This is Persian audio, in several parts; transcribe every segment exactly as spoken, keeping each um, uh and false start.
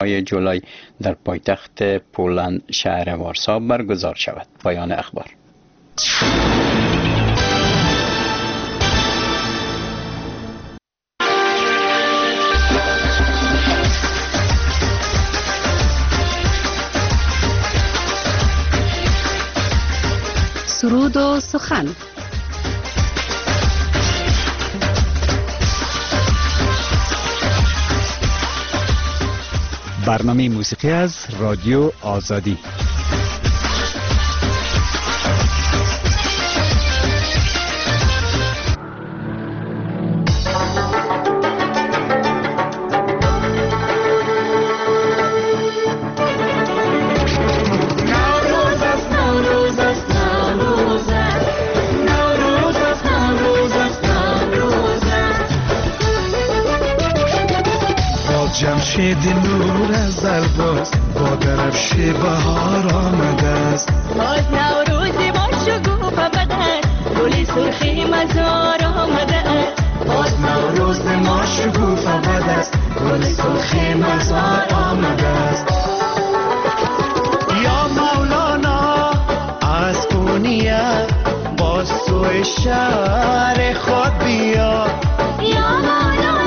جولای در پایتخت پولند شهر وارسا برگزار شود. پایان اخبار. سرود و سخن. برنامه موسیقی از رادیو آزادی. جمشید نور از درباز با درفش بهار آمده است. باز نوروزی با شکوفه بدست گلی سرخی مزار آمده است. باز نوروز ما شکوفه بدست گلی سرخی مزار آمده است. یا مولانا از کونیه با سوی شهر خود بیا. یا مولانا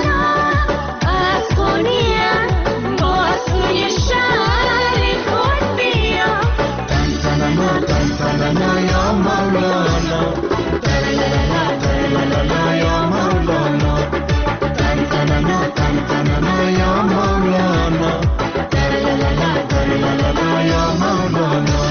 یا مولانا یا مولانا تن تننا تن تننا یا مولانا یا مولانا.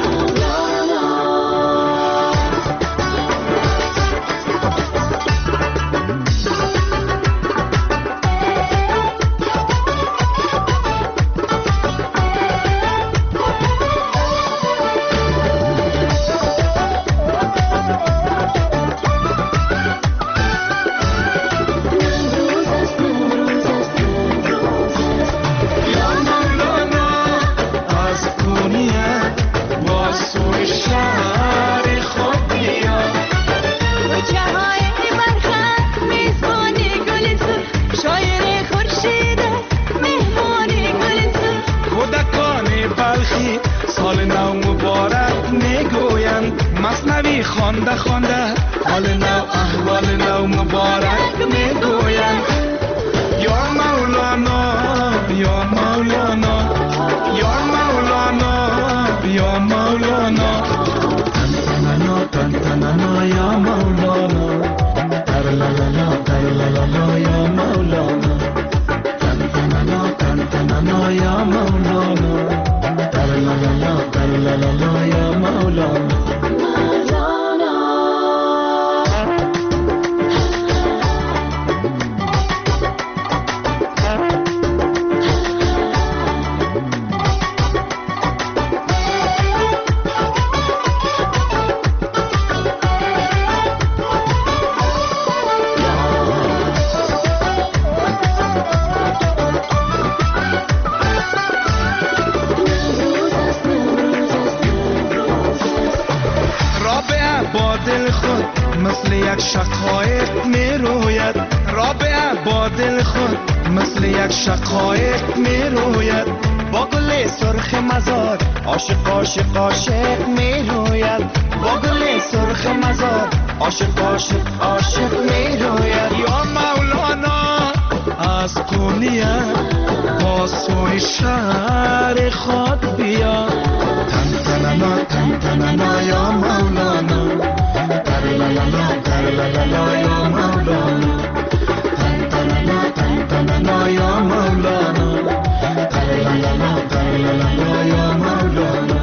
مثنوی خوانده خوانده حال نو احوال نو مبارک میگویند. یا مولانا یا مولانا یا مولانا یا مولانا تن تننا تن تننا یا مولانا تر لالا تر لالا یا مولانا تن تننا تن تننا یا مولانا تر لالا تر لالا یا مولانا. مثل یک شقایق می روید. رابعه با دل خود مثل یک شقایق می روید. با گل سرخ مزار عاشق عاشق عاشق می روید. با گل سرخ مزار عاشق عاشق عاشق می روید. یا مولانا از کونیه با سوی شهر خود بیا. تن تننا تن تننا یا مولانا لالا تر لالا یا مولانا تن تننا تن تننا یا مولانا تر لالا تر لالا یا مولانا.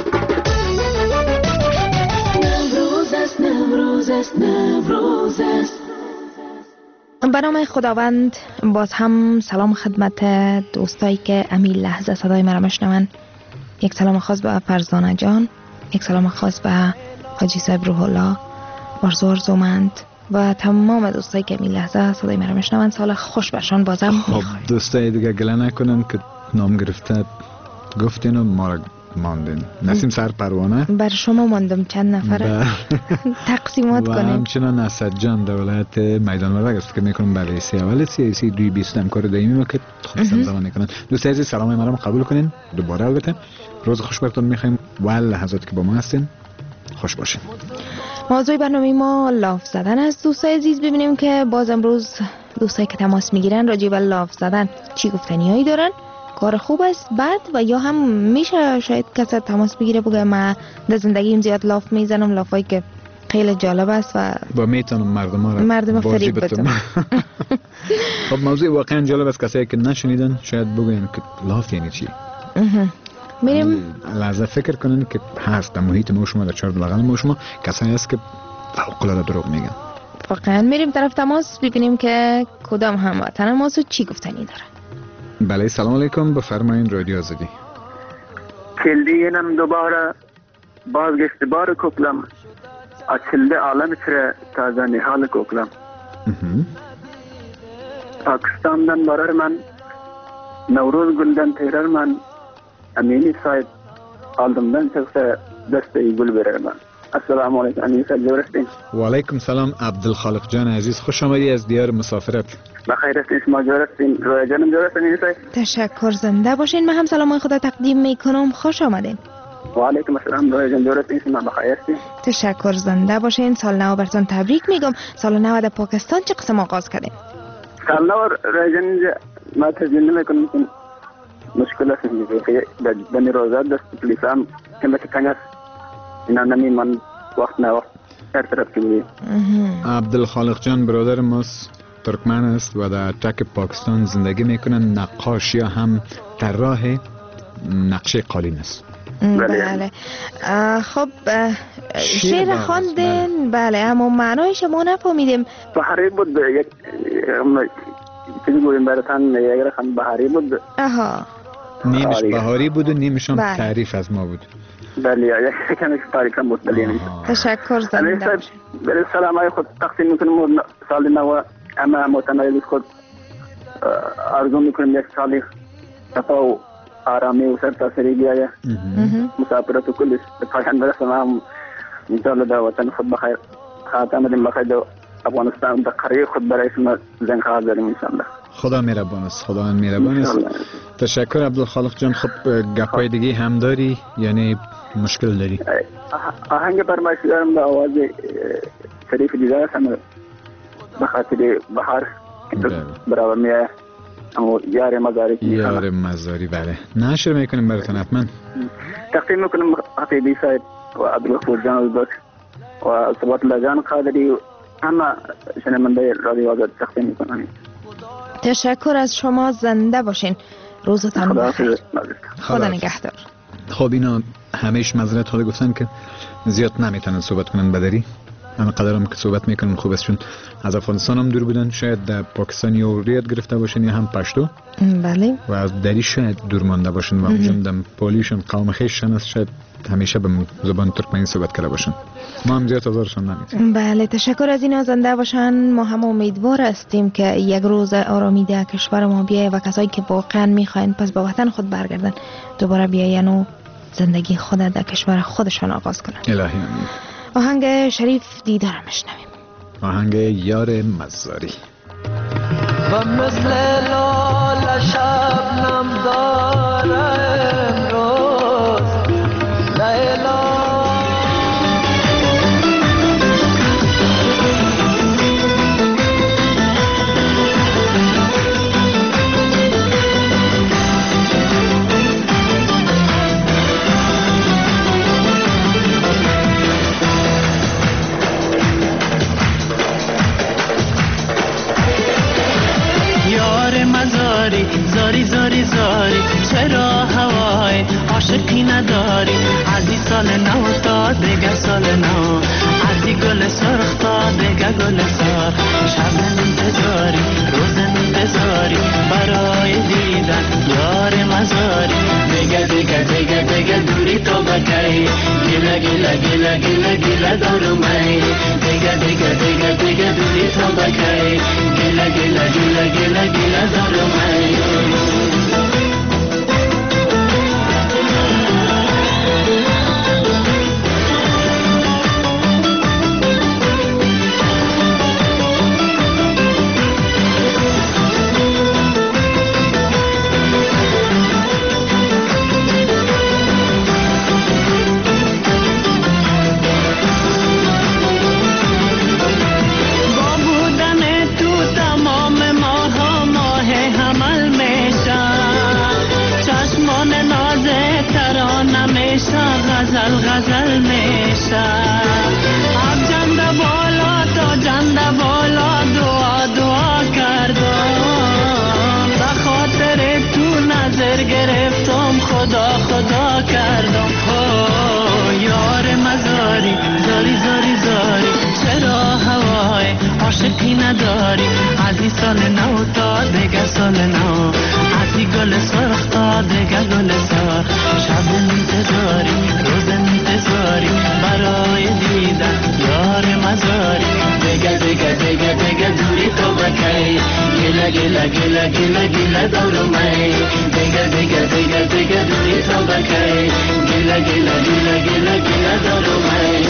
نوروز است نوروز است نوروز است. به نام خداوند. باز هم سلام خدمت دوستایی که امی لحظه صدای مرا میشنون. یک سلام خاص به فرزانه جان، یک سلام خاص به حاجی صاحب روح الله، آرزو آرزومند و تمام دوستایی که این لحظه صدای مرا میشنون. سال خوش برشان بازم خب میخوایم. دوستای دیگه گله نکنن که نام گرفته گفتین و ما را ماندین. نسیم سر پروانه بر شما ماندم چند نفره تقسیمات و کنیم. همچنان اسد جان در ولایت میدان وردک است که میکنم برای سی اول سی سی دوی بیست همکار دائمی ما که خواستم زمان کنند. دوست عزیز سلام ما را قبول کنین. دوباره البته روز خوش براتون میخوایم و لحظاتی که با ما هستین خوش باشین. موضوع برنامه ما لاف زدن است. دوستای عزیز ببینیم که باز امروز دوستایی که تماس میگیرن راجع به لاف زدن چی گفتنیایی دارن. کار خوب است بد و یا هم میشه شاید کسی تماس بگیره بگه من در زندگیم زیاد لاف میزنم، لافایی که خیلی جالب است و با میتونم مردم ها را مردم بازی فریب بتم. خب موضوع واقعا جالب است. کسایی که نشنیدن شاید بگوین که لاف یعنی چی. میریم لحظه فکر کنین که هست در محیط ما شما، در چهار بلغل ما شما کسایی هست که فوق العاده دروغ میگن. واقعا میریم طرف تماس ببینیم که کدام هموطن ما چی گفتنی داره. بله سلام علیکم، بفرمایین رادیو آزادی. کلدینم دوباره بازگشت بار کوکلم açıldı alem içre taze nihal koklam. Pakistan'dan barar man, Nevruz Gül'den terer man, Amini sahip aldımdan çıksa desteği gül verer man. Assalamu alaikum Amini sahip جورستین. و علیکم سلام عبدالخالق جان عزیز، خوش آمدی از دیار مسافرت. بخیر هستین شما جورستین؟ رویا جانم جورستین امین صاحب. تشکر، زنده باشین. من هم سلام خدا تقدیم میکنم. خوش آمدین. و علیکم السلام رویا جان جورستین شما بخیر هستین؟ تشکر، زنده باشین. سال نو براتون تبریک میگم. سال نو در پاکستان چه قسم آغاز کردین؟ سال نو رویا جان ما تجربه نمیکنم که مشکل است که بنی روزات دست پلیسام که مثل کناس اینا نمی من وقت نه وقت هر طرف که می. عبدالخالق جان برادر ماست، ترکمن است و در تک پاکستان زندگی میکنه. نقاش یا هم طراح نقشه قالین است. بله. خب شعر خواندین؟ بله، اما معنایش ما نفهمیدیم. بحری بود یک چیزی گویم براتان، یک رقم بحری بود. آها. نیمش بهاری بود و نیمش هم تعریف از ما بود. بله یک کمی تاریکم بود. بله. تشکر، زنده باشید. بله سلام های خود تقسیم میکنیم سال نو، اما متنایل خود آرزو میکنیم یک سالی صفا و آرامی و سرتاسری بیایه. مسافرت و کلش پایان برسه. ما انشاءالله در وطن خود بخیر خاتم دیم بخیر در افغانستان در قریه خود برای شما زن خواهد داریم انشاءالله. خدا مهربان است، خدا مهربان است. تشکر عبدالخالق جان. خب گپای دیگه هم داری یعنی مشکل داری؟ آهنگ فرمایش دارم به آواز شریف دیده است، اما بخاطر بحر برابر میایه. اما یار مزاری یار مزاری بله نشر میکنیم براتون حتما. تقدیم میکنم حفیظی صاحب و عبدالغفور جان البک و ثبات الله جان قادری و همه شنونده رادیو آزاد تقدیم میکنم. تشکر از شما، زنده باشین. روزتان بخیر. خدا نگهدار. خب اینا همیش معذرت خواهی گفتن که زیاد نمیتونن صحبت کنن بدری، اما قدرم که صحبت میکنن خوب است، چون از افغانستان هم دور بودن، شاید در پاکستان یا ریاد گرفته باشن یا هم پشتو. بله. و از دری شاید دور مانده باشن و اونجا دم پولیشون قوم خیششن است، شاید همیشه به زبان ترکمنی صحبت کرده باشن. ما هم زیاد آزارشان نمیتونیم. بله تشکر از اینا، زنده باشن. ما هم امیدوار هستیم که یک روز آرامیده کشور ما بیایه و کسایی که واقعا میخواین پس به وطن خود برگردن دوباره بیاین و زندگی خود در کشور خودشان آغاز کنن. الهی آمین. آهنگ شریف دیده را میشنویم. آهنگ یار مزاری. و مثل لال شبنم داره امروز لیلا زاری زاری زاری چرا هوای عاشقی نداری؟ از این سال نو تا دیگه سال نو، از این گل سرخ تا دیگه گل سر، شب انتظاری روز انتظاری برای دیدن یار مزاری. دیگه دیگه دیگه دیگه دوری تو بکی، گیله گیله گیله گیله گیله دارو می. دیگه دیگه دیگه دیگه دوری تو بکی، گیله گیله گیله گیله گیله دارو می. غزل غزل میشه. از جنده بالا تا جنده بالا دعا دعا کردم، به خاطر تو نظر گرفتم خدا خدا کردم. یار مزاری زاری زاری زاری چرا هوای عاشقی نداری؟ از این سال نو تا دیگه سال نو، از این گل سرخ تا دیگه گل سرخ، شب انتظاری روز انتظاری برای دیدن یار مزاری. دیگه دیگه دیگه دیگه دوری تو بکی، گله گله گله گله گله دورو می. دیگه دیگه دیگه دیگه دوری تو بکی، گله گله گله گله گله دورو می.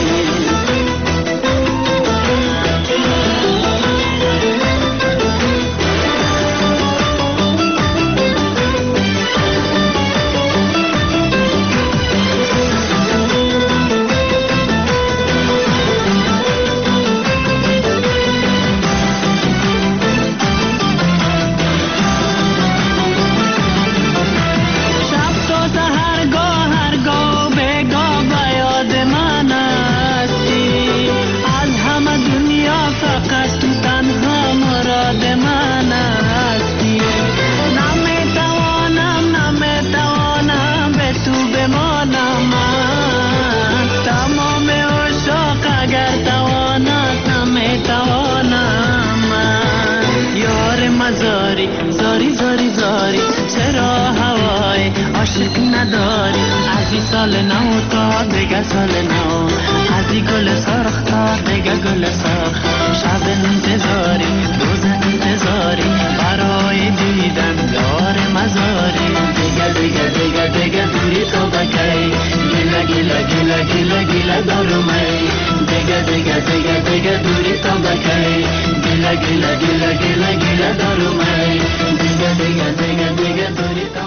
زاری زاری زاری چرا هوای عاشق نداری؟ از این سال نو تا دیگه سال نو، از این گل سرخ تا دیگه گل سرخ، شب انتظاری روز انتظاری برای دیدن یار مزاری. دیگه دیگه دیگه دیگه دوری تو بکی، گله گله گله گله گله دارو می. دیگه دیگه دیگه دیگه دوری تو بکی، گله گله گله گله گله دارو می. دیگه دیگه دیگه دیگه دوری تو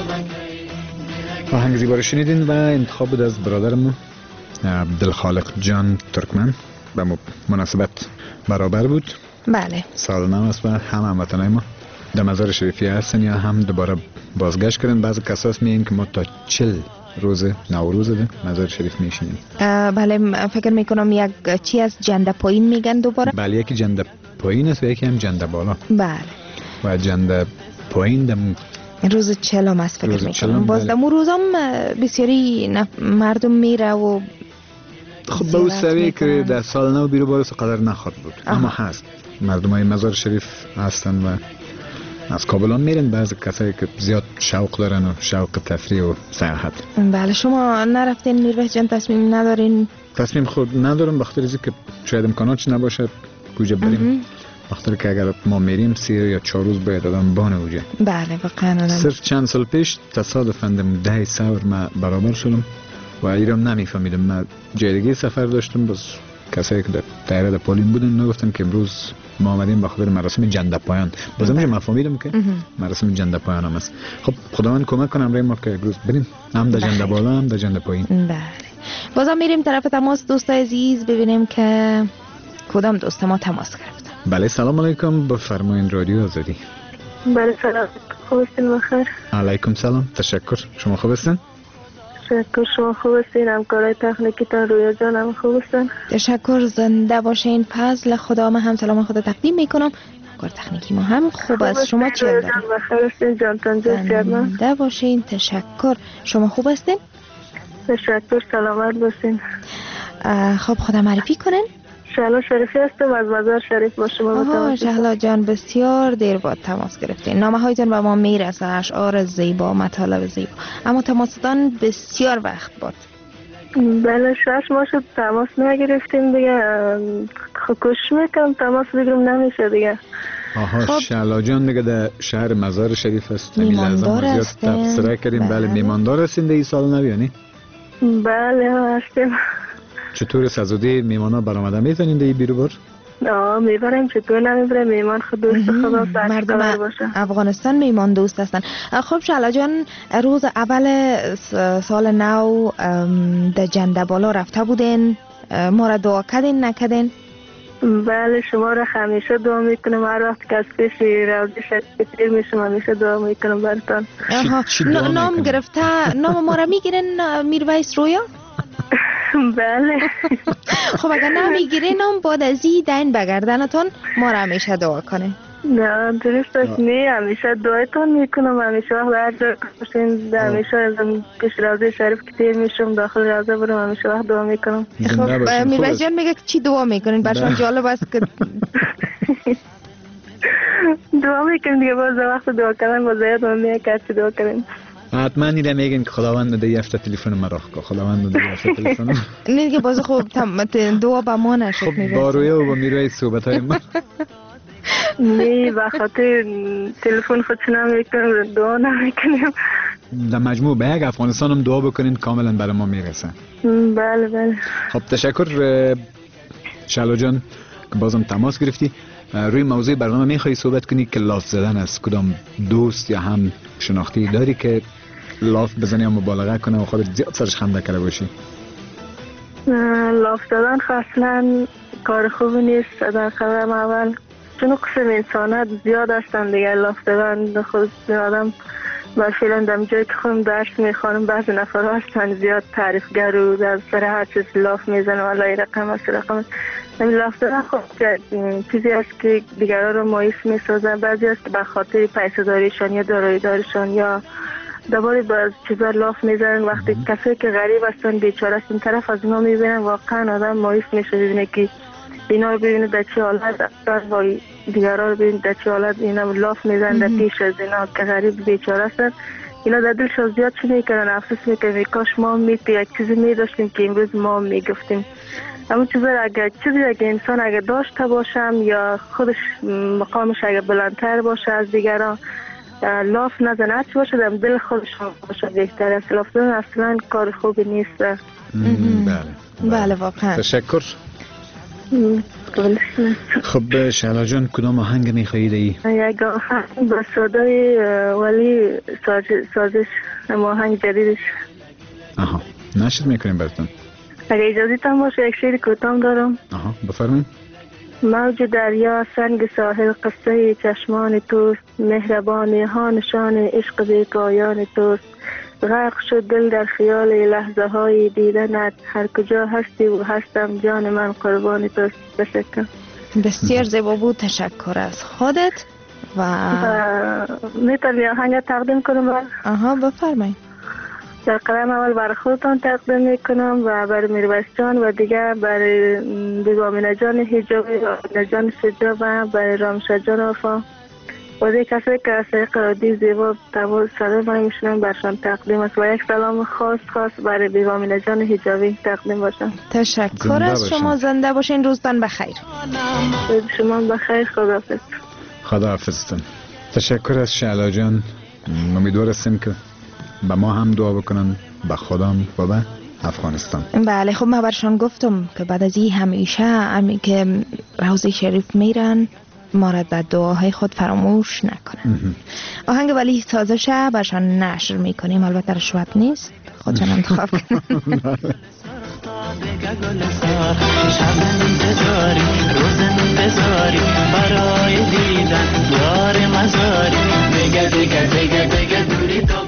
بکی. آهنگ زیبا رو شنیدین و انتخاب بود از برادرمون عبدالخالق جان ترکمن به مناسبت برابر بود. بله. سال نو است و هم هموطنای ما در مزار شریفی هستن یا هم دوباره بازگشت کردن. بعضی کساس میگن که ما تا چل روز نوروز ده مزار شریف میشینیم. بله فکر میکنم یک چی از جنده پایین میگن دوباره. بله یکی جنده پایین است و یکی هم جنده بالا. بله. و جنده پایین دم روز چلم است فکر میکنم. باز دم روزم بسیاری مردم میره و خب به اون سویه که در سال نو بیرو بارس قدر نخواد بود. آه. اما هست مردم های مزار شریف هستن و از کابلان میرن. بعضی کسایی که زیاد شوق دارن و شوق تفریح و سیاحت. بله شما نرفتین میرویس جان؟ تصمیم ندارین؟ تصمیم خود ندارم بخاطر اینکه که شاید امکاناتش نباشه کجا بریم. بخاطر که اگر ما میریم سه یا چهار روز باید آدم بانه اوجه. بله واقعا. صرف چند سال پیش تصادفاً ده سور ما برابر شدم و ایران نمیفهمیدم. من جای دیگه سفر داشتم بس کسایی که در دایره پولین بودن نگفتن که امروز ما آمدیم بخاطر مراسم جنده پایان. بازم من فهمیدم که مراسم جنده پایان هم است. خب خداوند کمک کنه امروز ما که امروز بریم هم در جنده بالا هم در جنده پایین. بله بازم میریم طرف تماس. دوستای عزیز ببینیم که کدام دوست ما تماس گرفت. بله سلام علیکم، بفرمایید رادیو آزادی. بله سلام، خوب هستین؟ بخیر. علیکم سلام، تشکر. شما خوب هستین؟ تشکر. شما خوب هستین؟ همکارای تکنیکیتان رویا جان هم خوب هستن؟ تشکر. زنده باشین. فضل خدا. من هم سلام خدا تقدیم میکنم. همکار تکنیکی ما هم خوب است. شما چه دارین؟ بخیر هستین؟ جان تنجا سیادم. زنده باشین. تشکر. شما خوب هستین؟ تشکر. سلامت باشین. خب خدا معرفی کنین. شهلا شریفی هستم از مزار شریف با شما متماسم. شهلا جان بسیار دیر بعد تماس گرفتین. نامه هایتون به ما میرسه، اشعار زیبا، مطالب زیبا، اما تماستان بسیار وقت بود. بله شش ماه شد تماس نگرفتیم دیگه. کوشش میکنم تماس بگیرم نمیشه دیگه. آها خب. شهلا جان دیگه در شهر مزار شریف است. میماندار هستین؟ تبصره کردیم. بله, بله. میماندار هستین در این سال نو یعنی؟ بله هستیم. چطور سزودی میمانا برآمده میتونین دی بیرو بر؟ آه میبریم. چطور نمیبریم؟ میمان خود دوست خدا مردم افغانستان میمان دوست هستن. خب شهلا جان روز اول سال نو در جنده بالا رفته بودین، ما را دعا کردین نکردین؟ بله شما را همیشه دعا میکنم. هر وقت که از پیش روزی شکر میشم همیشه دعا میکنم براتون. نام گرفته نام ما را میگیرین میرویس رویا؟ بله. خب اگر نمیگیره نام بعد از این دین بگردنتون ما را همیشه دعا کنه. نه درست است. نه همیشه دعایتون میکنم. همیشه وقت هر جا باشین همیشه از پیش روزه شریف که تیر میشم داخل روزه برم همیشه وقت دعا میکنم. خب میرواز جان میگه چی دعا میکنین؟ برشان جالب است که دعا میکنیم دیگه. باز وقت دعا کردن باز یاد میاد که چی دعا کنیم. حتما ایده میگن که خداوند ده هفته تلفن ما راخ که خداوند ده هفته تلفن ما نه دیگه باز خوب دعا با ما نشد. خب با رویه و با میروی صحبت های ما نه بخاطر تلفن خود نمیکنیم دعا نمیکنیم. در مجموع به یک افغانستان هم دعا بکنین کاملا برای ما میرسن. بله بله. خب تشکر شعلا جان که بازم تماس گرفتی. روی موضوع برنامه میخوایی صحبت کنی که لاف زدن از کدام دوست یا هم شناختی داری که لاف بزنی یا مبالغه کنه و خودت زیاد سرش خنده کرده باشی؟ لاف زدن اصلا کار خوبی نیست در قدم اول، چون قسم انسانات زیاد هستن دیگه. لاف زدن خود آدم با فعلا در جایی که خودم درس میخوانم بعضی نفر هستن زیاد تعریفگر و در سر هر چیز لاف میزنن والا این رقم است رقم است. این لاف زدن خود چیزی است که دیگران رو مایوس میسازن. بعضی است که به خاطر پیسه داریشان یا دارایی داریشان یا دوباره باز چیزا لاف میزنن. وقتی کسی که غریب هستن بیچاره است این طرف از اینا میبینن واقعا آدم مایوس میشه ببینه که اینا رو ببینه در چه حالت هستن و دیگران رو ببینه در چه حالت اینا لاف میزنن در پیش از اینا که غریب بیچاره هستن. اینا در دلشون زیاد چی میکنن افسوس میکنن کاش ما میتی یک چیزی میداشتیم که امروز ما میگفتیم. اما چیزی اگر چیزی اگر انسان اگر داشته باشم یا خودش مقامش اگر بلندتر باشه از دیگران لاف نزنه هرچی باشه در دل خودشون باشه بهتر است. لاف زدن اصلا کار خوبی نیست. بله بله واقعا تشکر. خب شعلا جان کدام آهنگ میخواهید ای؟ یک آهنگ با صدای ولی سازش آهنگ جدیدش. آها نشد میکنیم براتون. اگه اجازه تان باشه یک شعر کوتاه دارم. آها بفرمایید. موج دریا سنگ ساحل قصه چشمان توست، مهربانی ها نشان عشق بی پایان توست. غرق شد دل در خیال لحظه های دیدنت، هر کجا هستی و هستم جان من قربان توست. تشکر. بسیار زیبا بود. تشکر از خودت و میتونم آهنگ تقدیم کنم؟ آها بفرمایید. در قدم اول برای خودتان تقدیم میکنم و برای میرویس جان و دیگر برای بیگامینه جان حجابی و جان شجاع و برای رامشا جان وفا و دیگه کسی که از طریق رادیو زیبا تبال صدای من میشنم برشان تقدیم است و یک سلام خاص خاص برای بیگامینه جان حجابی تقدیم باشم. تشکر از شما. زنده باشین. روزتان بخیر. شما بخیر. خداحافظ. خداحافظتون. تشکر از شعلا جان. امیدوار هستیم که به ما هم دعا بکنن به خودم و به افغانستان. بله خب من برشان گفتم که بعد از این همیشه همی که روزه شریف میرن ما را در دعاهای خود فراموش نکنن. آهنگ ولی سازشه برشان نشر میکنیم. البته رشوت نیست. خودشان انتخاب کنن. برای دیدن یار مزاری دیگه دیگه دیگه دیگه دوری تو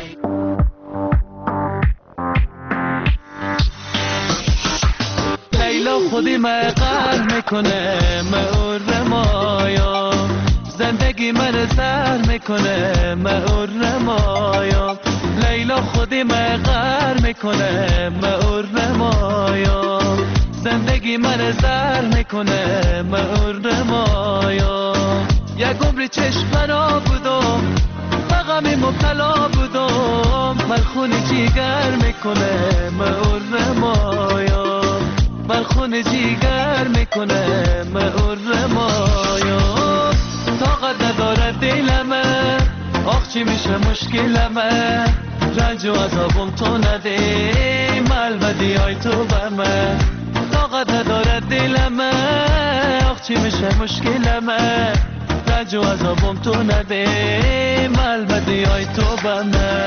لیلا خودی مقل میکنه مهر مایا زندگی من سر میکنه مهر مایا لیلا خودی مقل میکنه مهر مایا زندگی من زر میکنه مهر مایا یک عمر چشم فرا بودم غمی مبتلا بودم من خون جیگر میکنه مهر مایا من خون جیگر میکنه مهر مایا طاقت نداره دلمه آخ چی میشه مشکلمه رنج و عذابم تو نده ملودی های تو بمه طاقت نداره دلمه آخ چی میشه مشکلمه رنج و عذابم تو نده ملودی های تو بمه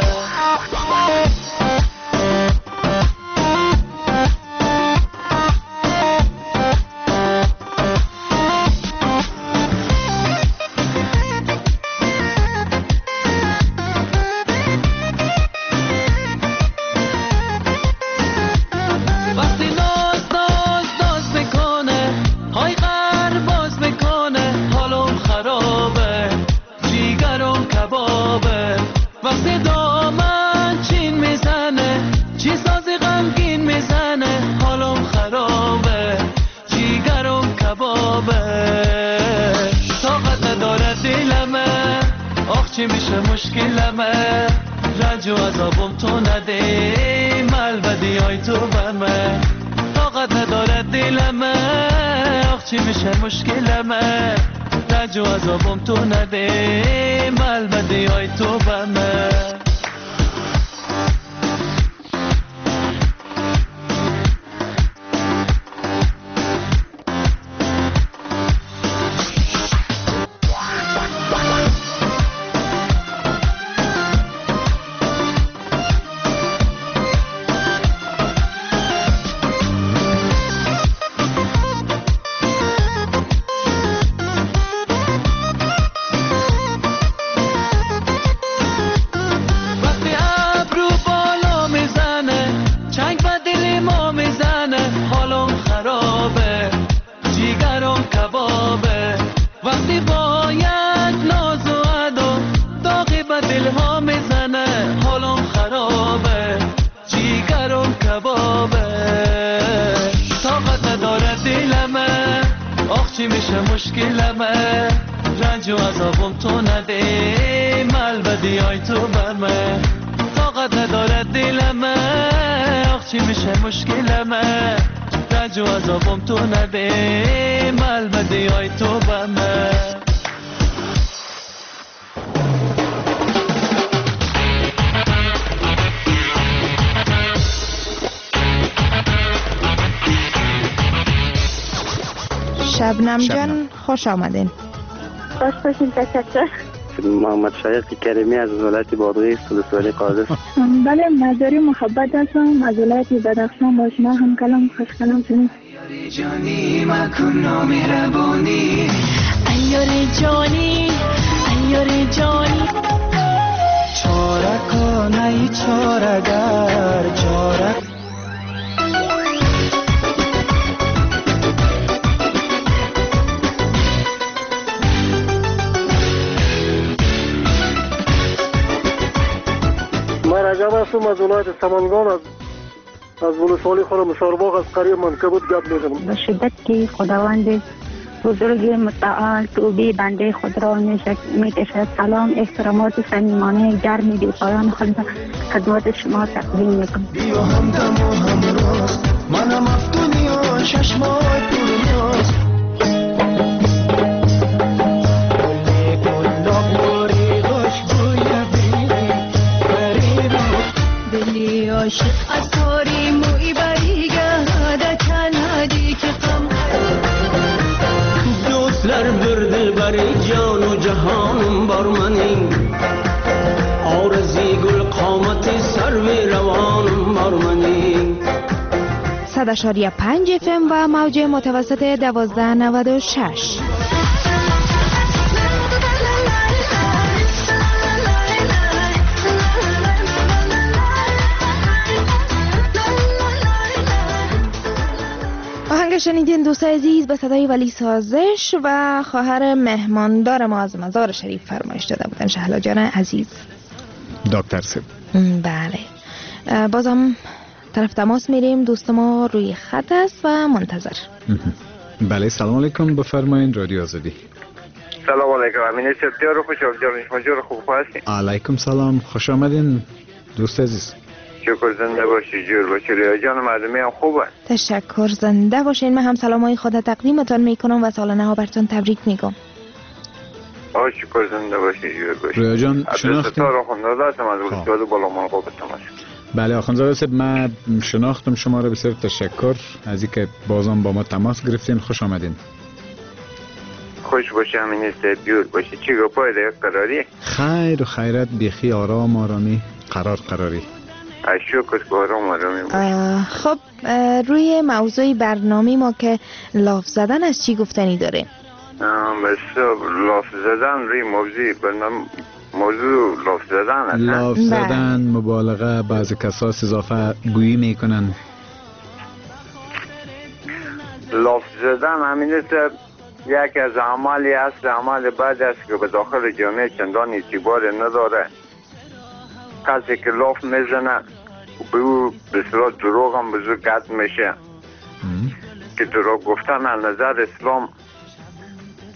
چی میشه مشکلمه رنج و عذابم تو نده ملبدی های تو بر من طاقت نداره دلمه آخ چی میشه مشکلمه رنج و عذابم تو نده ملبدی های تو بر من چی میشه مشکلمه رنج و عذابم تو نده ملبدی های تو بر من طاقت نداره دلمه آخ چی میشه مشکلمه رنج و عذابم تو نده ملبدی های تو بر من شبنم جان خوش آمدین. خوش باشین. تشکر. محمد شایق کریمی از ولایت بادغیس ولسوالی قادس. بله مزاری محبت هستم از ولایت بدخشان با شما هم کلام خوش کلام شدیم. جانی مکن نامهربانی ایار جانی ایار جانی چاره کنی چاره گر چاره رجب هستم از ولایت سمنگان از از ولسوالی خورم شارباغ از قریه منکبوت گپ میزنم. به شدت که خداوند بزرگ متعال توبی بنده خود را میکشد. سلام احترامات صمیمانه گرمی بی پایان خود خدمت شما تقدیم میکنم. بیا همدم و همراز منم افتونی و ششمای پولنیاز عاشق از کاری موی بریگه کنادی که غم دوستلر برده بری جان و جهانم بر منی آرزی گل قامت سروی روانم بر منی. صد اشاریه پنج اف ام و موج متوسط دوازده نود و شش. آهنگ شنیدین دوست عزیز به صدای ولی سازش و خواهر مهماندار ما از مزار شریف فرمایش داده بودن شهلا جان عزیز دکتر سب. بله بازم طرف تماس میریم. دوست ما روی خط است و منتظر. بله سلام علیکم بفرمایین رادیو آزادی. سلام علیکم امین سپتیار خوش آمدید شما خوب هستین؟ علیکم سلام خوش آمدین دوست عزیز. شکر زنده باشی جور باشی ریا جان مردمی هم خوبه. تشکر زنده باشین. من هم سلامای خود تقدیمتان میکنم و سال نو براتون تبریک میگم. آه شکر زنده باشی جور باشی ریا جان شناختیم از آخوندزاده هستم از ولسوالی بالامان قابستان هستم. بله آخوندزاده صاحب من شناختم شما را بسیار تشکر از اینکه بازم با ما تماس گرفتین. خوش آمدین. خوش باشی امین سپتیار باشی. چی گپای دیگه قراری؟ خیر و خیرت بیخی آرام آرامی قرار قراری. خب روی موضوع برنامه ما که لاف زدن از چی گفتنی داره؟ بس لاف زدن روی موضوع برنامه موضوع لاف زدن است. لاف زدن مبالغه بعضی کساس اضافه گویی میکنن. لاف زدن همین است یکی از اعمالی است اعمال بعد است که به داخل جامعه چندان اعتبار نداره. کسی که لاف میزنه به او به صورت دروغ هم بزرگ قد میشه که دروغ گفتن از نظر اسلام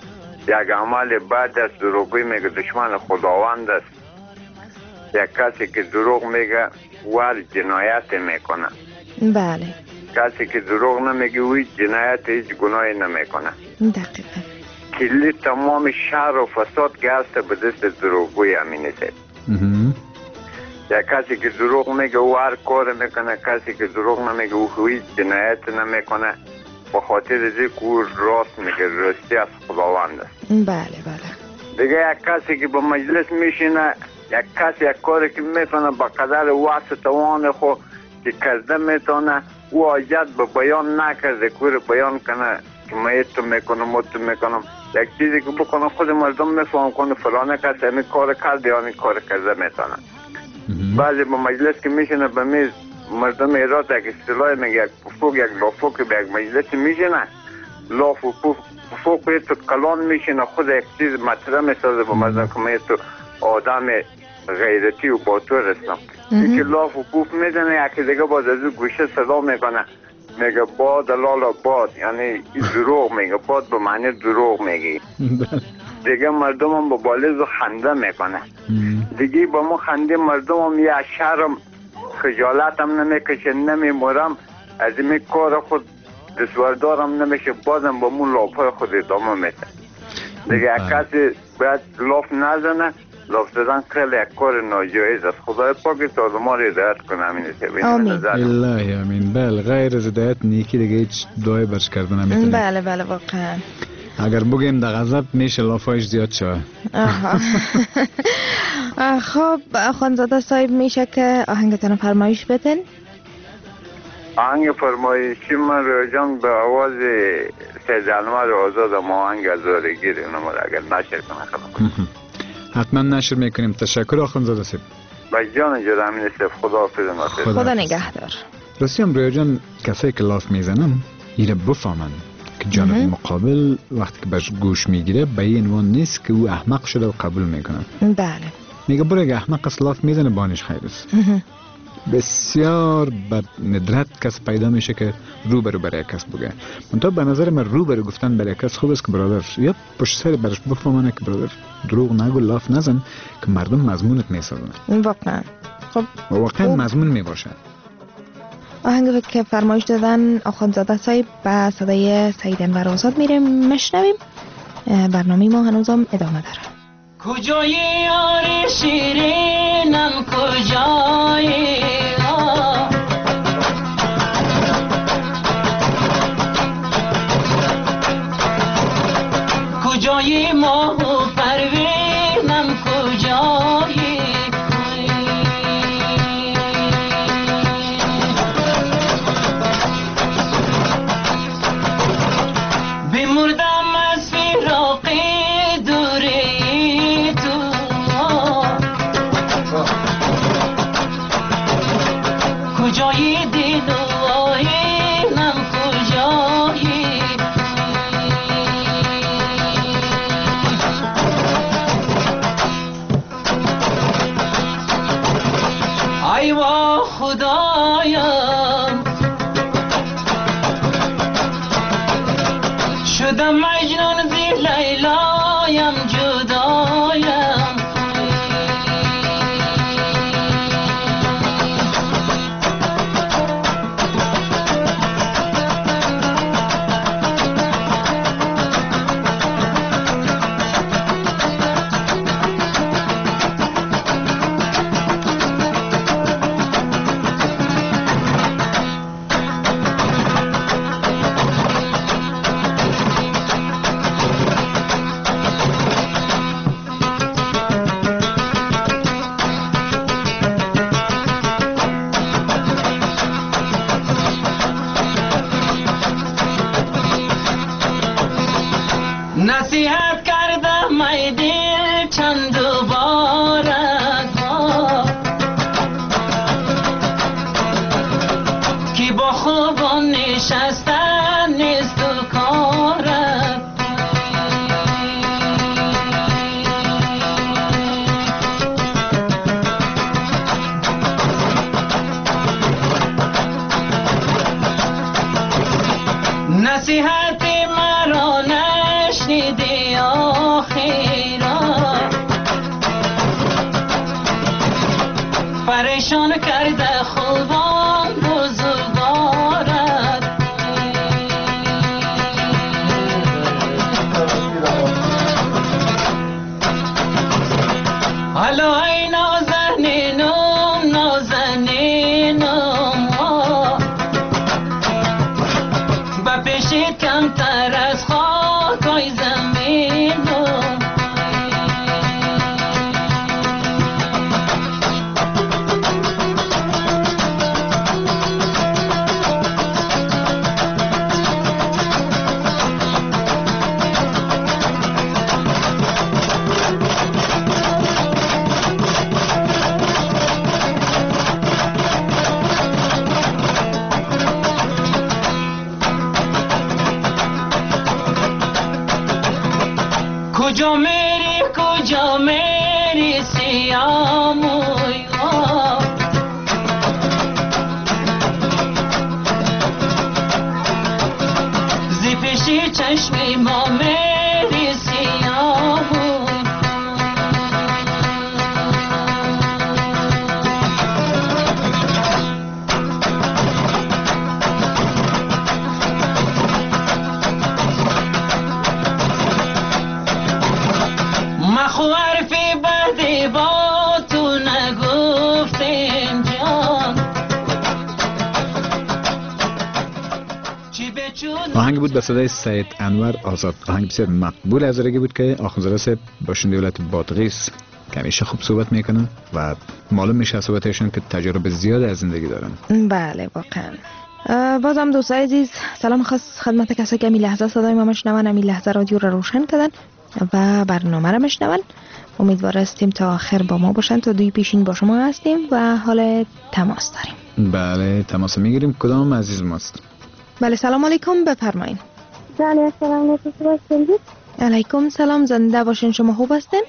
یک عمل بد است. دروغگویی میگه دشمن خداوند است. یک کسی که دروغ میگه ور جنایت میکنه. بله. کسی که دروغ نمیگه وی جنایت هیچ گناهی نمیکنه. دقیقا. کلی تمام شر و فساد که هست به دست دروغگوی امین است. یک کسی که دروغ میگه او هر کار میکنه، کسی که دروغ نمیگه او هیچ جنایت نمیکنه، به خاطر از اینکه او راست میگه، راستی از خداوند است. بله بله. دیگه یک کسی که به مجلس میشینه، یک کسی یک کاری که میکنه به قدر واسه توان خو که کرده میتونه، او حاجت به بیان نکرده که بیان کنه که من ایتو میکنم ایتو میکنم. یک چیزی که بکنه خود مردم میفهم کنه فلانه کسی همین کار کرده یا همین کار کرده میتونه. بعضی به مجلس که میشینه به میز مردم ایراد یک اصطلاح میگه یک پفوک یک لافوک به یک مجلس میشینه، لاف و پفوک ایتو کلان میشینه، خود یک چیز مطرح میسازه به مردم که من ایتو آدم غیرتی و باتور هستم. یکی لاف و پوف میزنه، یکی دیگه باز از او گوشه صدا میکنه میگه باد لالا باد، یعنی دروغ میگه، باد به معنی دروغ میگه. دیگه مردم هم با بالز و خنده میکنه. دیگه با ما خنده مردم هم یه شرم خجالت هم نمیکشه، نمیمورم از این کار خود دستوردارم نمیشه، بازم با مون لافای خود ادامه میده. دیگه یک کسی باید لاف نزنه، لاف زدن خیلی یک کار ناجایز است. خدای پاک تا ما رو هدایت کنه. امین آمین. الهی امین. بله، غیر از هدایت نیکی دیگه هیچ دعای برش کردن نمیتونیم. بله بله واقعا. اگر بگیم در غضب میشه لافایش زیاد شود. خب خانزاده صاحب میشه که آهنگتان فرمایش بدن؟ آهنگ فرمایشی من رو جان به آواز سید انور آزاد ما آهنگ از زارگیر اینو مرا اگر نشر کنه خدا حتما نشر میکنیم. تشکر آخوندزاده صاحب. با جان جد امین صاحب. خدا حافظ. خدا, خدا نگهدار. راستی هم رویا جان کسایی که لاف میزنن ایره بفهمن که جانب مقابل وقتی که بهش گوش میگیره به این عنوان نیست که او احمق شده و قبول میکنه. بله. میگه برو اگه احمق است لاف میزنه بانش خیر است. بسیار بد ندرت کس پیدا میشه که روبرو برای کس بگه. منتها به نظر من روبرو گفتن برای کس خوب است که برادر یا پشت سر برش بفهمانه که برادر دروغ نگو، لاف نزن، که مردم مضمونت میسازن. واقعا. خب واقعا مضمون میباشه. آهنگ که فرمایش دادن آخوندزاده صاحب با صدای سید انور آزاد میریم مشنویم. برنامه ما هنوزم ادامه داره. کجایی یار شیرینم کجایی کجایی ماه و پروینم کجایی بمردم از فراقی دوری تو کجایی دید و آینم کجایی ای وا خدایم شدم مجنون زی لیلایم جدایم نصیحت کردم ای دل چند بارت که با خوبان نشستن نیست و کارت نصیحت مرا نشنیدی باید خوبان بزرگوارد حالا ای نازنینم نازنینم با پیشید کمتر از خاکای زمینم کجا میری کجا میری سیاموی زی پیشی چشمی ما میری سیاموی مخوارفی بدی با تو نگفتیم جان آهنگ بود به صدای سید انور آزاد. آهنگ بسیار مقبول از رگی بود که آخوندزاده صاحب باشنده ولایت بادغیس که همیشه خوب صحبت میکنن و معلوم میشه از صحبتشون که تجربه زیاد از زندگی دارن. بله واقعا. بازم دوستای عزیز سلام خاص خدمت کسایی که همین لحظه صدای ما میشنون، همین لحظه رادیو رو روشن کردن و برنامه رو میشنون. امیدوار هستیم تا آخر با ما باشن. تا دوی پیشین با شما هستیم و حال تماس داریم. بله تماس میگیریم. کدام عزیز ماست؟ بله سلام علیکم بفرمایید. بله سلام علیکم. علیکم سلام، زنده باشین. شما خوب هستین؟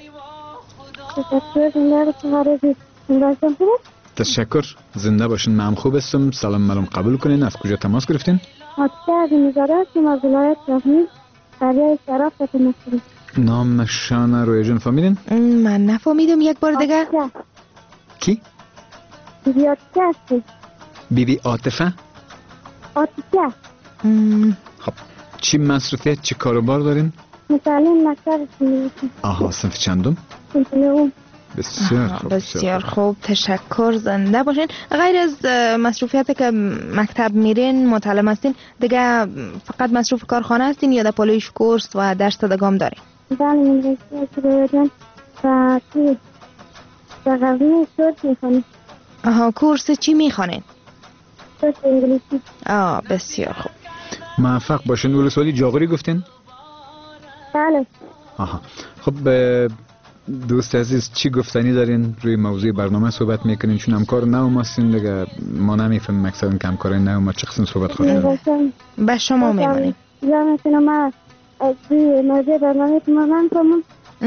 تشکر، زنده باشین. من خوب هستم. سلام معلوم قبول کنین. از کجا تماس گرفتین؟ حادثه از نظارت که از ولایت رحمی برای شرف تماس گرفتیم. نام شانه روی جون فهمیدین؟ من نفهمیدم. یک بار دیگه. کی؟ بیبی عاطفه هستی. بیبی عاطفه؟ عاطفه. خب چی مصرفیت چی کاروبار دارین؟ متعلم مکتب هستیم. آها صنف چندم؟ صنف نهم. بسیار خوب. بسیار خوب، تشکر، زنده باشین. غیر از مصروفیت که مکتب میرین متعلم هستین دیگه فقط مصروف کارخانه هستین یا در پالایش کورس و درس تدگام دارین؟ بله من رسیدم و توی دقیقی کورس میخوانیم. آها کورس چی میخوانین؟ کورس انگلیسی. آه بسیار خوب. موفق باشین. ولسوالی جاغوری گفتین؟ بله. آها خب دوست عزیز چی گفتنی دارین روی موضوع برنامه صحبت میکنین؟ چون همکار نو هستین دیگه ما نمیفهمیم اکثرا که همکار نو ما چه قسم صحبت خواهیم به شما میمونیم. یا مثلا ما از موضوع برنامه که ما من کنم.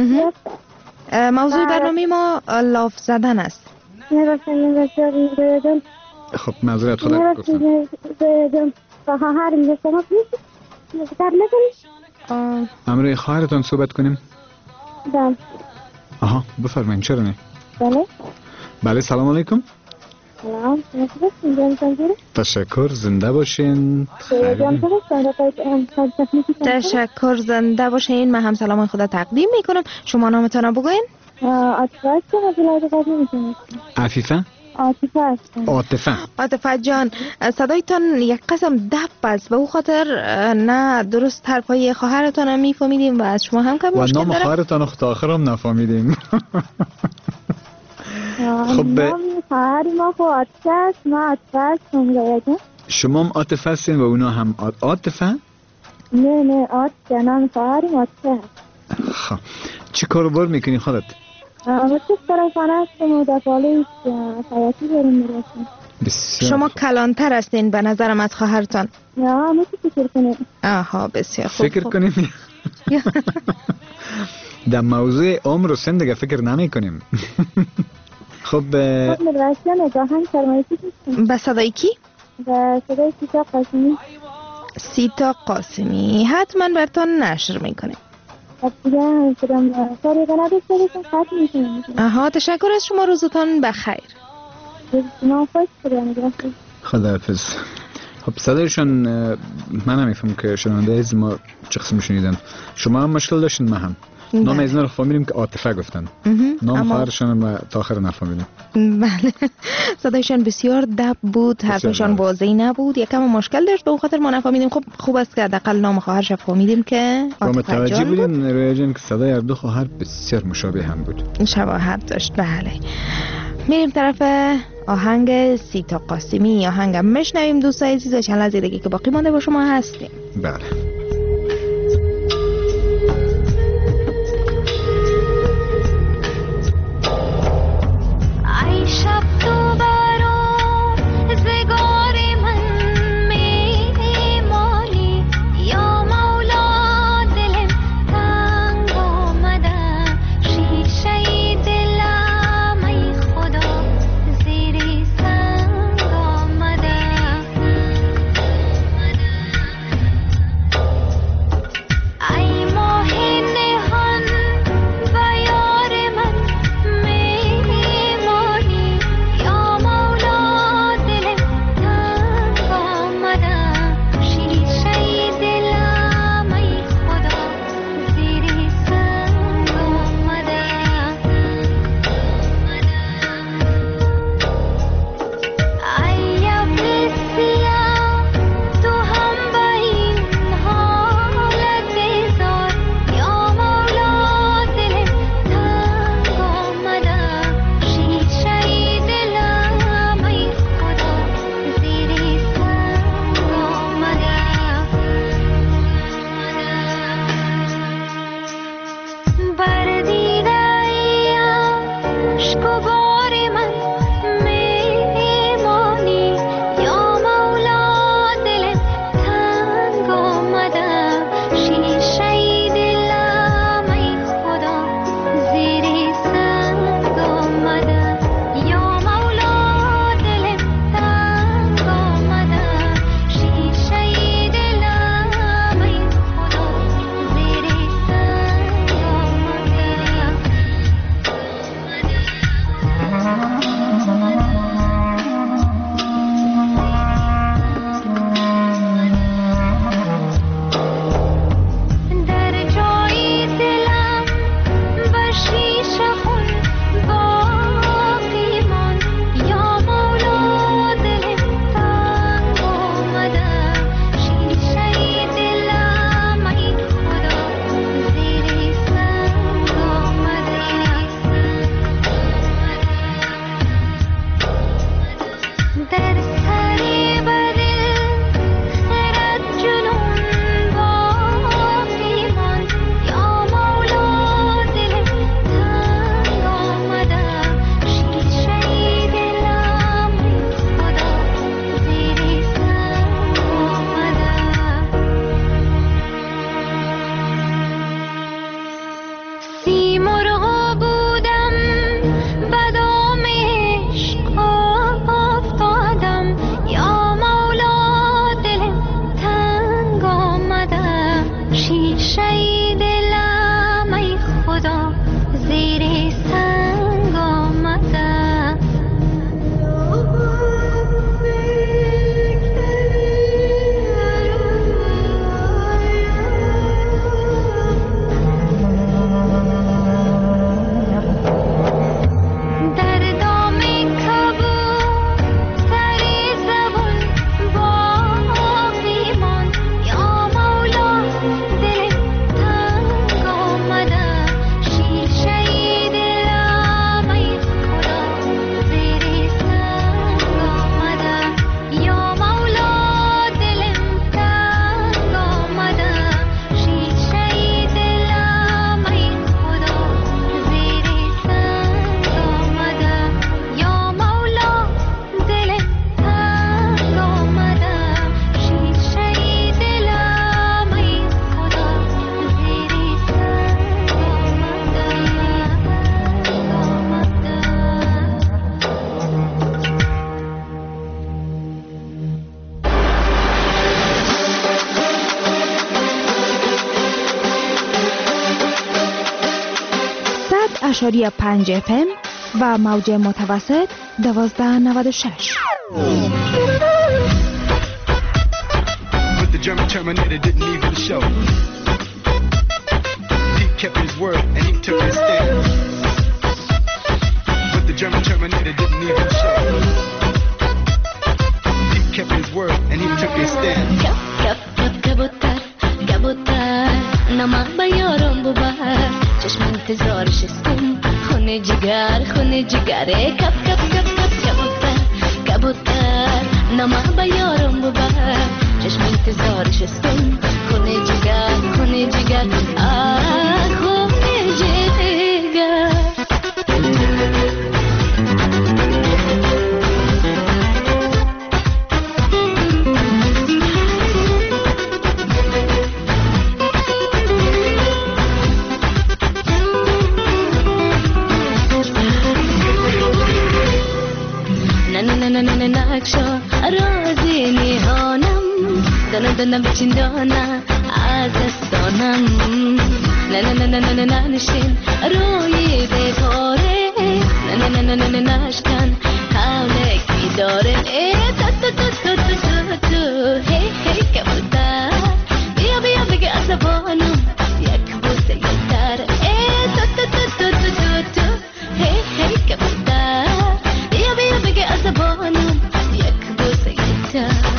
موضوع برنامه ما لاف زدن است. نرسیم نرسیم خب معذرت خدا گفتم نرسیم خواهرم به شما بیشتر نکتر نکنیم. امروی خواهرتان صحبت کنیم؟ بله. آها بفرمایید. چرا نه؟ بله. بله سلام علیکم. سلام. تشکر، زنده باشین. تشکر، زنده باشین. من هم سلام خدا تقدیم میکنم. شما نامتان بگوین؟ عاطفه است که ولایت قدیم میکنم. عفیفه؟ عاطفه است. عاطفه. عاطفه جان صدایتان یک قسم دب است و او خاطر نه درست حرفای خواهرتان هم میفهمیدیم و از شما هم کم مشکل داره. و نام خواهرتان خود آخرم نفهمیدیم. خب نام خواهر ما خود عاطفه است. ما عاطفه هستم. شما هم عاطفه هستین و اونا هم عاطفه؟ نه نه عاطفه. نام خواهرم عاطفه است. خب چی کاروبار میکنی خودت؟ مطلب کارخانه هستم و در پالایش خیاطی داریم میرسیم. شما کلانتر هستین به نظرم از خواهرتان. نه ما چی فکر کنیم؟ آها بسیار خوب. فکر کنیم؟ در موضوع عمر و سن دیگه فکر نمی کنیم. خب خب مدرسه نگاهن فرمایشی کنیم. به صدای کی؟ به صدای سیتا قاسمی. سیتا قاسمی حتما برتان نشر میکنیم. دیگه شدم کاری که نداشته باشم خط میکنم. آها تشکر از شما، روزتان بخیر. نافذ کنم. خداحافظ. خب صدایشان من نمیفهم که شنونده از ما چه قسم شنیدن. شما هم مشکل داشتین؟ ما هم نام از اینا رو فهمیدیم که عاطفه گفتن. نام خواهرشان ما تا آخر نفهمیدیم. بله صدایشان بسیار دب بود، حرفشان واضح نبود، یکم مشکل داشت به خاطر ما نفهمیدیم. خب خوب است که حداقل نام خواهرش فهمیدیم که عاطفه جان بود. بودین رویا جان که صدای هر دو خواهر بسیار مشابه هم بود، شباهت داشت. بله میریم طرف آهنگ سیتا قاسمی. آهنگ میشنویم دوستای عزیز و چند لحظه دیگه که باقی مانده با شما هستیم. بله. اشاری پنج اف ام و موج متوسط دوازده نود و شش. But the German Terminator didn't even show. He kept his word and he took his stand. But the German Terminator didn't even show. He kept his word and he took his stand. Kap kap kap kabutar kabutar nama bayaram bubar چشم انتظارش استم خونه جگر خونه جگره کپ کپ کپ کپ کبوتر کبوتر nama bayaram bubar چشم انتظارش استم خونه جگر خونه جگر آه خونه جگر نکشا رازی نیهانم دانا دانا بچندانا از دستانم نه نه نه نه نه نه نشین روی بپاره نه نه نه نه نه نشکن قولکی داره ای تا تا تا تا تا تا تا هی هی کبوتر بیا بیا بگه عصبانم یک بوسه یتر ای تا تا تا تا تا تا تا هی هی کبوتر بیا بیا بگه عصبانم یک بوسه یتر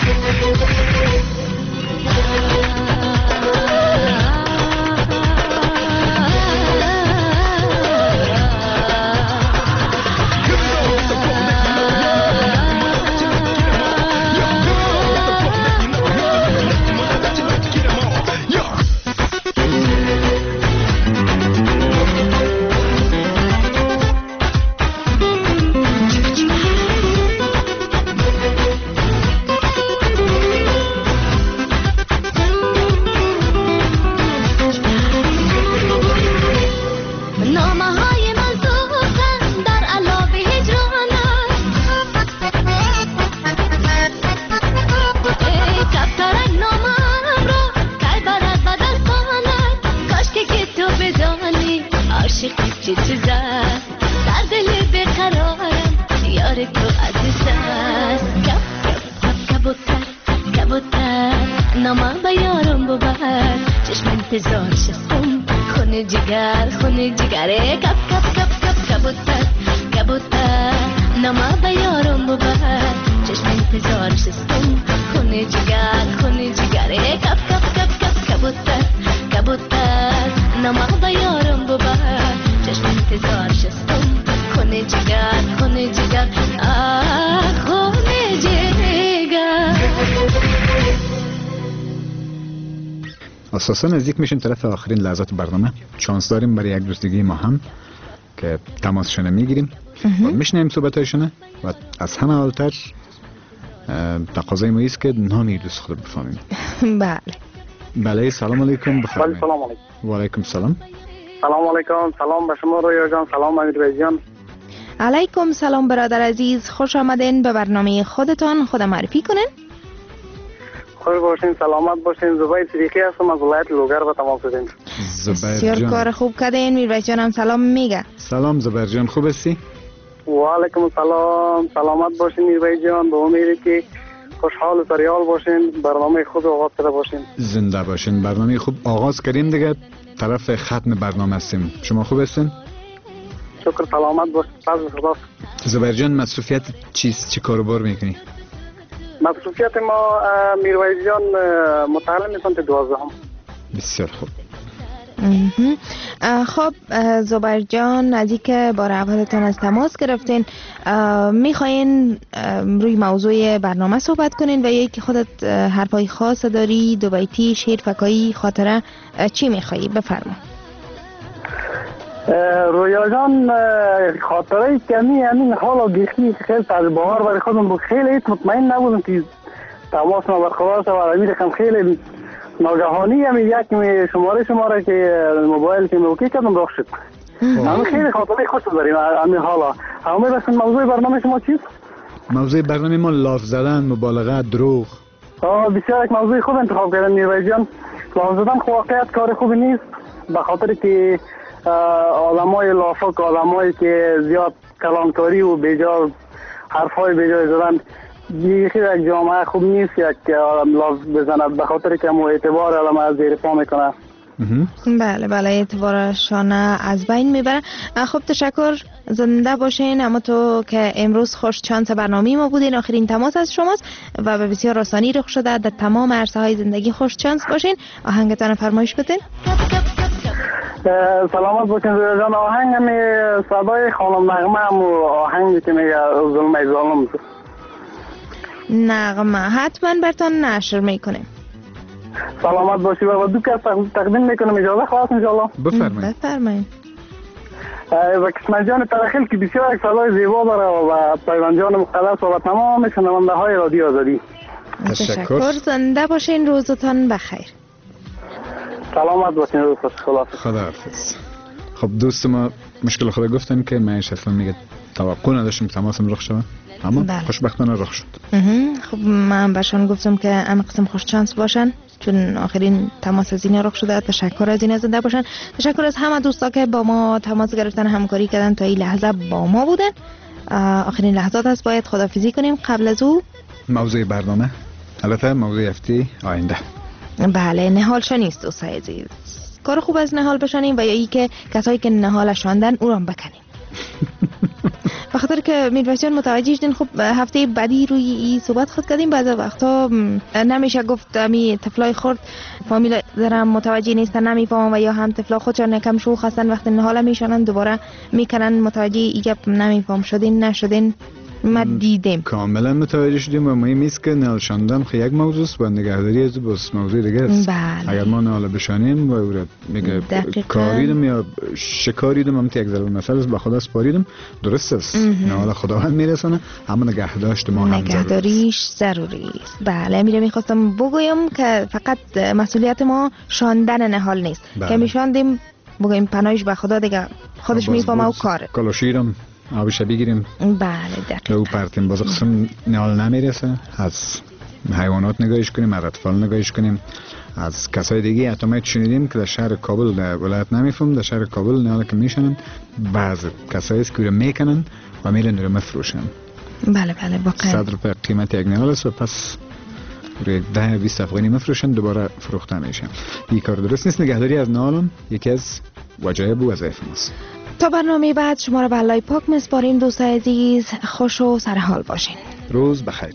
اساسا نزدیک میشیم طرف آخرین لحظات برنامه. شانس داریم برای یک دوستگی ما هم که تماسشون میگیریم و میشنیم صحبتایشون و از همه اولتر تقاضای ما است که نامی دوست خود بفهمیم. بله بله. سلام علیکم. بفرمایید. سلام علیکم. و علیکم سلام. سلام علیکم. سلام به شما رویا جان. سلام امیر جان. علیکم سلام برادر عزیز، خوش آمدین به برنامه خودتان. خود معرفی کنین. خوش باشین، سلامت باشین. زبیر صدیقی هستم از ولایت لوگر به تماس دادیم. زبیر جان کار خوب کردین. میرویس جان هم سلام میگه. سلام زبیر جان، خوب هستی؟ و علیکم سلام، سلامت باشین میرویس جان. به امیدی که خوشحال و سریال باشین، برنامه خود آغاز کرده باشین. زنده باشین. برنامه خوب آغاز کردیم دیگه، طرف ختم برنامه هستیم. شما خوب هستین؟ شکر، سلامت باشین. پس خدا. زبیر جان مصروفیت چیست؟ چی کاروبار میکنی؟ مصروفیت ما میرویس جان متعلم سنت دوازدهم. بسیار خوب. خب زبیر جان، از اینکه بار اولتان از تماس گرفتین، میخواین روی موضوع برنامه صحبت کنین و یکی خودت حرفای خاص داری، دو بیتی، شعر، فکایی، خاطره، چی میخوایی؟ بفرما. رویا جان، خاطره کمی همین حالا گیخی خیلی تجربه‌وار برای خودم بود. خیلی مطمئن نبودم که تماس ما برقرار شد و امیر خم خیلی ناگهانی همین یک شماره شماره که موبایل که موکی کردم راه شد. همین خیلی خاطره خوش داریم همین حالا. همه بسن موضوع برنامه شما چیست؟ موضوع برنامه ما لاف زدن، مبالغه، دروغ. آه بسیار یک موضوع خوب انتخاب کردن میرویس جان. لاف زدن خب واقعیت کار خوبی نیست، به خاطر که آدمای لافک، آدمایی که زیاد کلانکاری و بیجا حرفای بیجا زدن بیخی یک جامعه خوب نیست یک آدم لاف بزند، به خاطر که مو اعتبار آدم از زیر پا میکنه. بله بله اعتبارشان از بین میبره. خب تشکر، زنده باشین. اما تو که امروز خوش چانس برنامه ما بودین، آخرین تماس از شماست و به بسیار آسانی رخ شده. در تمام عرصه های زندگی خوش چانس باشین. آهنگتان فرمایش بدین. سلامت باشین زویا جان. آهنگ می صدای خانم نغمه هم آهنگی که میگه ظلمه ظالم. نغمه حتما برتان نشر میکنیم. سلامت باشی و دو کس تقدیم میکنم، اجازه خواست انشاءالله. بفرمایید. بفرمایید. و کسمت جان ترخیل که بسیار یک صدای زیبا داره و پیوند جان مقدس و تمام شنونده های رادیو آزادی. تشکر، زنده باشین، روزتان بخیر. سلامت باشین، روز خوش. خداحافظ. خب دوست ما مشکل خدا گفتن که معیش اصلا میگه توقع نداشتم تماسم رخ شد، اما بله. خوشبختانه رخ شد. خب من برشان گفتم که ام قسم خوش چانس باشن چون آخرین تماس از این رخ شده. تشکر از این زنده باشن. تشکر از همه دوستا که با ما تماس گرفتن، همکاری کردن تا این لحظه با ما بودن. آخرین لحظات است، باید خداحافظی کنیم. قبل از او موضوع برنامه البته موضوع هفته آینده. بله، نهال شنیست دوستای عزیز. کار خوب از نهال بشانیم و یا ای که کسایی که نهال شاندن او را بکنیم. بخاطر که میرویس جان متوجه شدین. خب هفته بعدی روی این صحبت خود کردیم. بعضی وقتا نمیشه گفت می طفلای خرد فامیل دارم متوجه نیستن، نمیفهمن و یا هم طفلا خودشان یکم شوخ هستن، وقتی نهال میشونن دوباره میکنن متوجه این گپ نمیفهم شدین نشدین. ما دیدیم کاملا متوجه شدیم و مهم است که نهال شاندن خیلی یک موضوع است و نگهداری از بس موضوع دیگه است. بله. اگر ما نهال بشانیم و او را میگه کاریدم یا شکاریدم، هم یک ضرب مثل است، به خدا سپاریدم، درست است. نهال خداوند میرسونه، اما نگهداشت ما هم نگهداریش ضروری است. بله، میره میخواستم بگویم که فقط مسئولیت ما شاندن نهال نیست. بله. که میشاندیم بگویم پناهش به خدا دیگه خودش میفهمه و کاره. کلاشیرم آبش بگیریم. بله دقیقاً. او پرتیم باز قسم نهال نمیرسه. از حیوانات نگاهش کنیم، از اطفال نگاهش کنیم، از کسای دیگه. حتی ما شنیدیم که در شهر کابل، در ولایت نمیفهم، در شهر کابل نهال که میشنن بعض کسایی است که رو میکنن و میرن رو مفروشن. بله بله واقعا. صد روپیه قیمت یک نهال است و پس روی ده بیست افغانی مفروشن، دوباره فروخته میشن. این کار درست نیست. نگهداری از نهال یکی از وجایب و وظایف ماست. تا برنامه بعد شما را به الله پاک میسپاریم. دوستای عزیز خوش و سرحال باشین. روز بخیر.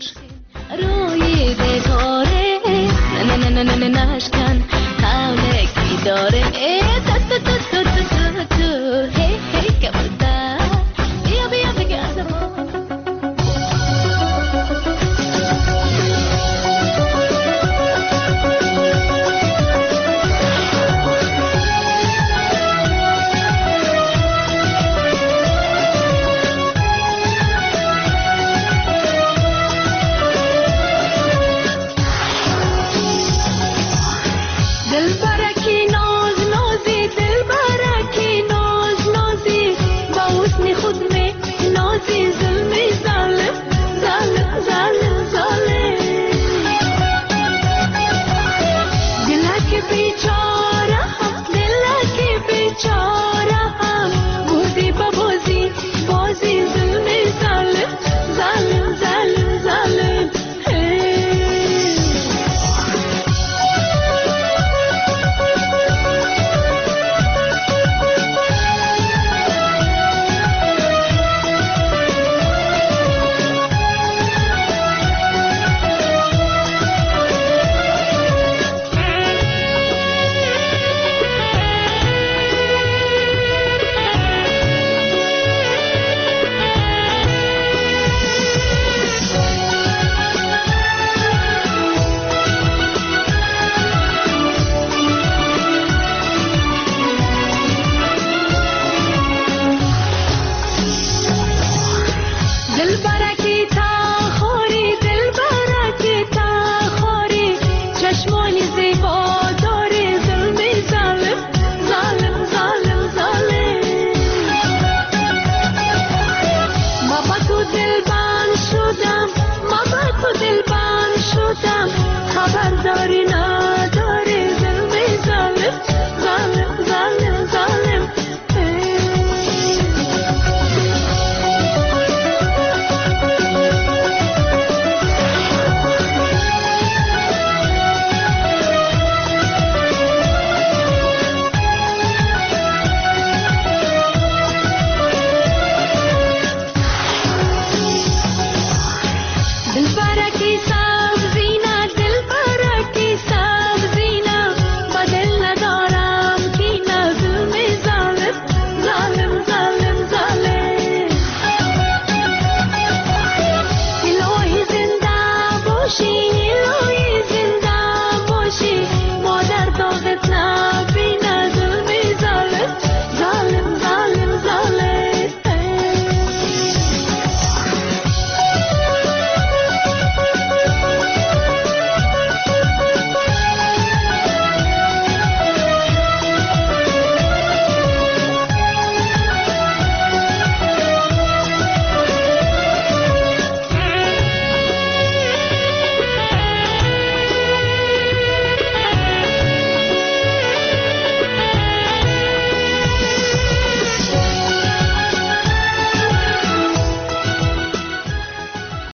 روی بگاره نه نه نه نه نه نشکن حولکی داره دست دست دست دست هی هی کبوتر بیا بیا بگردم. دل برکی ناز نازی دل بر برکی